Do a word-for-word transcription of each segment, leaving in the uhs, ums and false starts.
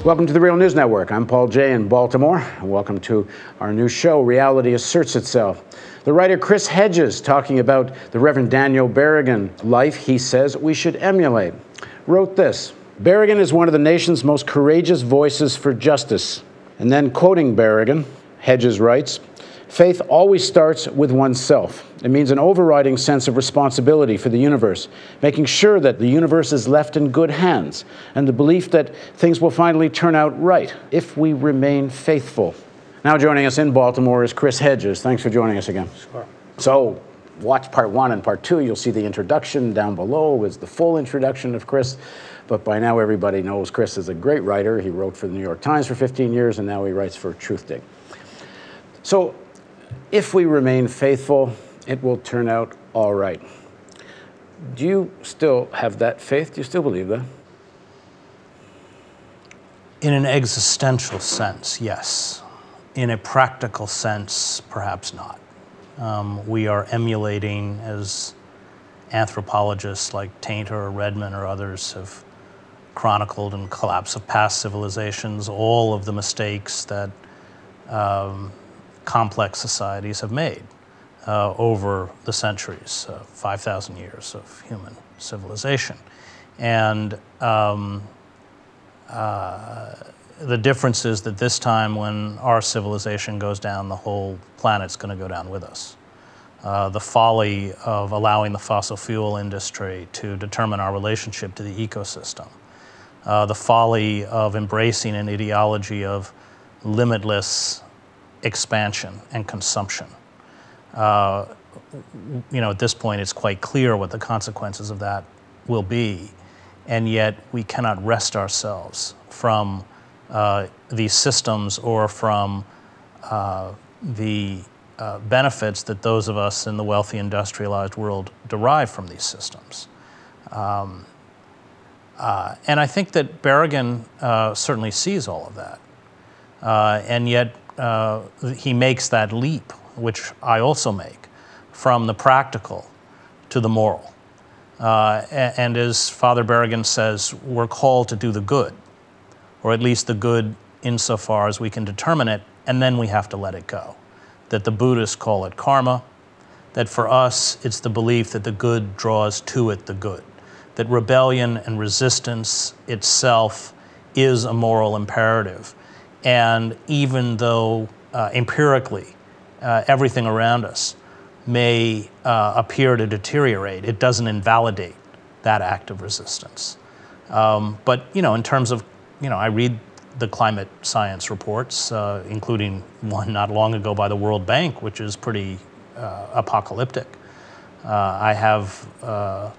Welcome to the Real News Network. I'm Paul Jay in Baltimore, and welcome to our new show, Reality Asserts Itself. The writer Chris Hedges, talking about the Reverend Daniel Berrigan life he says we should emulate, wrote this: Berrigan is one of the nation's most courageous voices for justice. And then, quoting Berrigan, Hedges writes, faith always starts with oneself. It means an overriding sense of responsibility for the universe, making sure that the universe is left in good hands, and the belief that things will finally turn out right if we remain faithful. Now joining us in Baltimore is Chris Hedges. Thanks for joining us again. Sure. So, watch part one and part two. You'll see the introduction down below is the full introduction of Chris. But by now everybody knows Chris is a great writer. He wrote for the New York Times for fifteen years, and now he writes for Truthdig. So, if we remain faithful, it will turn out all right. Do you still have that faith? Do you still believe that? In an existential sense, yes. In a practical sense, perhaps not. Um, we are emulating, as anthropologists like Tainter or Redman or others have chronicled in Collapse of Past Civilizations, all of the mistakes that um, complex societies have made uh, over the centuries, uh, five thousand years of human civilization. And um, uh, the difference is that this time when our civilization goes down, the whole planet's going to go down with us. Uh, the folly of allowing the fossil fuel industry to determine our relationship to the ecosystem. Uh, the folly of embracing an ideology of limitless expansion and consumption. Uh, you know, at this point, it's quite clear what the consequences of that will be, and yet we cannot wrest ourselves from uh, these systems or from uh, the uh, benefits that those of us in the wealthy industrialized world derive from these systems. Um, uh, and I think that Berrigan uh, certainly sees all of that, uh, and yet Uh, he makes that leap, which I also make, from the practical to the moral. Uh, and, and as Father Berrigan says, we're called to do the good, or at least the good insofar as we can determine it, and then we have to let it go. That the Buddhists call it karma, that for us it's the belief that the good draws to it the good, that rebellion and resistance itself is a moral imperative. And even though uh, empirically uh, everything around us may uh, appear to deteriorate, it doesn't invalidate that act of resistance. Um, but, you know, in terms of, you know, I read the climate science reports, uh, including one not long ago by the World Bank, which is pretty uh, apocalyptic. Uh, I have, uh,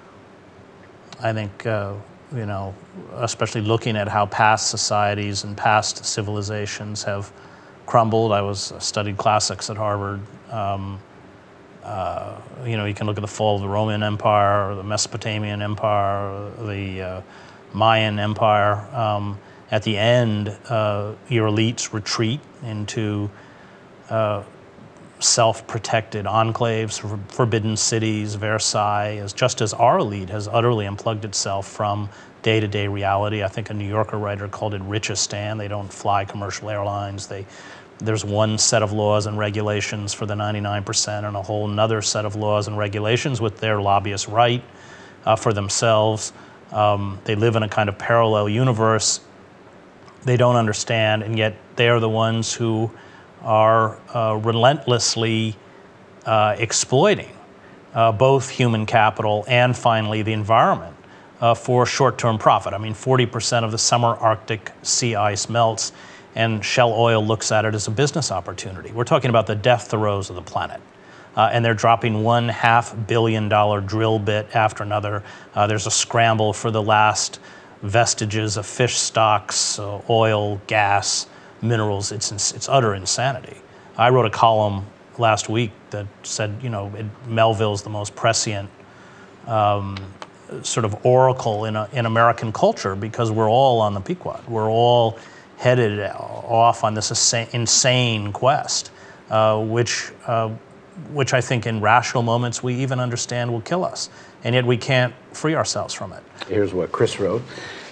I think, uh, you know, especially looking at how past societies and past civilizations have crumbled. I was studied classics at Harvard. Um, uh, you know, you can look at the fall of the Roman Empire, or the Mesopotamian Empire, or the uh, Mayan Empire. Um, at the end, uh, your elites retreat into uh, self-protected enclaves, forbidden cities, Versailles, as just as our elite has utterly unplugged itself from day-to-day reality. I think a New Yorker writer called it Richistan. They don't fly commercial airlines. They, there's one set of laws and regulations for the ninety-nine percent and a whole another set of laws and regulations with their lobbyists right uh, for themselves. Um, they live in a kind of parallel universe. They don't understand, and yet they are the ones who are uh, relentlessly uh, exploiting uh, both human capital and finally the environment uh, for short-term profit. I mean, forty percent of the summer Arctic sea ice melts, and Shell Oil looks at it as a business opportunity. We're talking about the death throes of the planet. Uh, and they're dropping one half billion dollar drill bit after another. Uh, there's a scramble for the last vestiges of fish stocks, uh, oil, gas, minerals. It's it's utter insanity. I wrote a column last week that said, you know, it, Melville's the most prescient um, sort of oracle in a, in American culture, because we're all on the Pequod. We're all headed off on this insane quest, uh, which uh, which I think in rational moments we even understand will kill us, and yet we can't free ourselves from it. Here's what Chris wrote.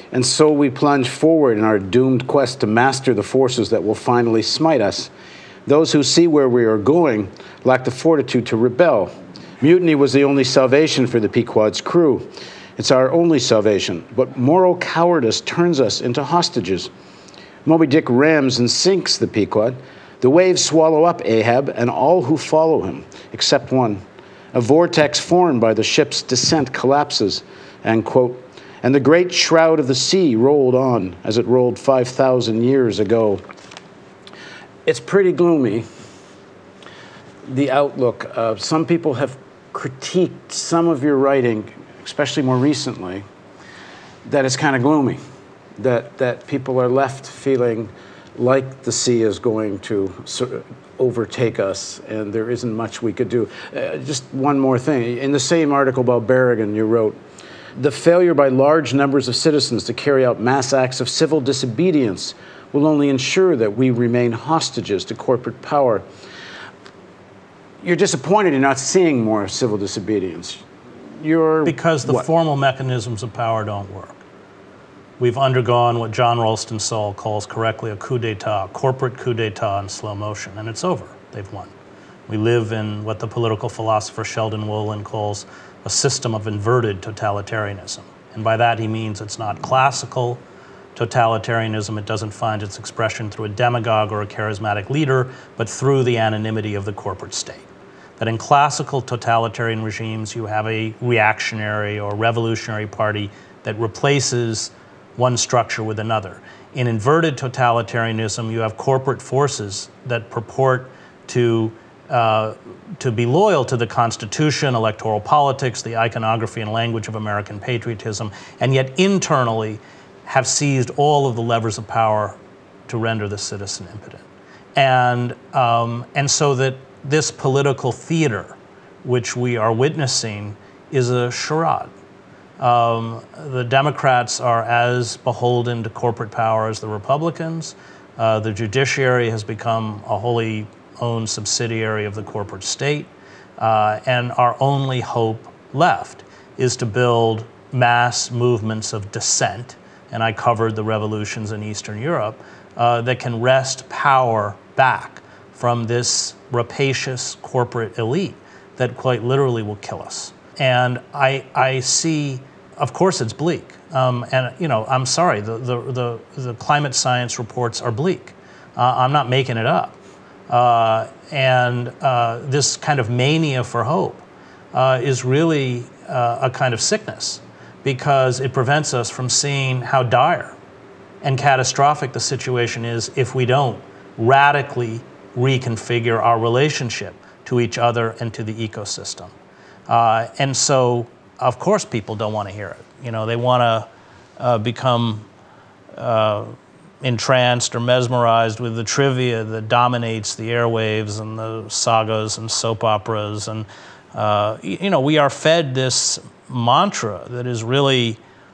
And so we plunge forward in our doomed quest to master the forces that will finally smite us. Those who see where we are going lack the fortitude to rebel. Mutiny was the only salvation for the Pequod's crew. It's our only salvation, but moral cowardice turns us into hostages. Moby Dick rams and sinks the Pequod. The waves swallow up Ahab and all who follow him, except one. A vortex formed by the ship's descent collapses, and quote, and the great shroud of the sea rolled on as it rolled five thousand years ago. It's pretty gloomy, the outlook. Uh, some people have critiqued some of your writing, especially more recently, that it's kind of gloomy, that, that people are left feeling like the sea is going to sort of overtake us and there isn't much we could do. Uh, just one more thing. In the same article about Berrigan, you wrote, the failure by large numbers of citizens to carry out mass acts of civil disobedience will only ensure that we remain hostages to corporate power. You're disappointed in not seeing more civil disobedience. You're Because the what? formal mechanisms of power don't work. We've undergone what John Ralston Saul calls correctly a coup d'etat, corporate coup d'etat in slow motion, and it's over. They've won. We live in what the political philosopher Sheldon Wolin calls a system of inverted totalitarianism. And by that he means it's not classical totalitarianism. It doesn't find its expression through a demagogue or a charismatic leader, but through the anonymity of the corporate state. That in classical totalitarian regimes, you have a reactionary or revolutionary party that replaces one structure with another. In inverted totalitarianism, you have corporate forces that purport to uh, to be loyal to the Constitution, electoral politics, the iconography and language of American patriotism, and yet internally have seized all of the levers of power to render the citizen impotent. And, um, and so that this political theater, which we are witnessing, is a charade. Um, the Democrats are as beholden to corporate power as the Republicans. Uh, the judiciary has become a wholly owned subsidiary of the corporate state. Uh, and our only hope left is to build mass movements of dissent, and I covered the revolutions in Eastern Europe, uh, that can wrest power back from this rapacious corporate elite that quite literally will kill us. And I, I see, of course it's bleak. Um, and, you know, I'm sorry, the, the, the, the climate science reports are bleak. Uh, I'm not making it up. Uh, and uh, this kind of mania for hope uh, is really uh, a kind of sickness because it prevents us from seeing how dire and catastrophic the situation is if we don't radically reconfigure our relationship to each other and to the ecosystem. Uh, and so, of course, people don't want to hear it. You know, they want to uh, become uh, entranced or mesmerized with the trivia that dominates the airwaves and the sagas and soap operas. And, uh, you know, we are fed this mantra that is really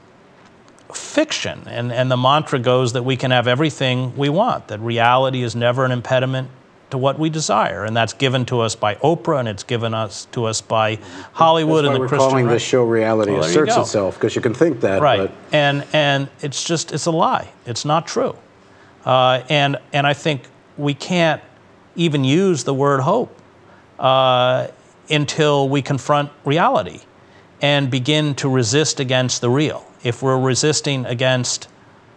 fiction. And, and the mantra goes that we can have everything we want, that reality is never an impediment to what we desire. And that's given to us by Oprah, and it's given us to us by Hollywood. That's why and the we're Christian calling right. this show Reality Well, there you Asserts go. Itself, because you can think that. Right, But and and it's just, it's a lie. It's not true. Uh, and, and I think we can't even use the word hope uh, until we confront reality and begin to resist against the real. If we're resisting against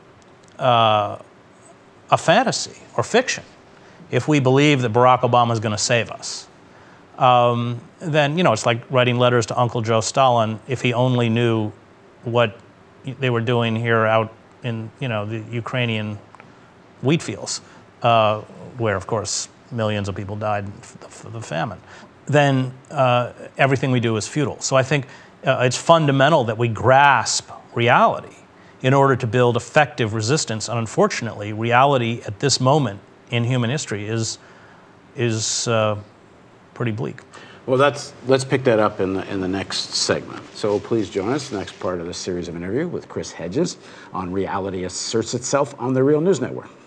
uh, a fantasy or fiction, if we believe that Barack Obama is going to save us, um, then, you know, it's like writing letters to Uncle Joe Stalin if he only knew what they were doing here out in, you know, the Ukrainian wheat fields, uh, where, of course, millions of people died of the famine. Then uh, everything we do is futile. So I think uh, it's fundamental that we grasp reality in order to build effective resistance. And unfortunately, reality at this moment in human history is is uh, pretty bleak. Well, that's, let's pick that up in the, in the next segment. So please join us, the next part of this series of interview with Chris Hedges on Reality Asserts Itself on the Real News Network.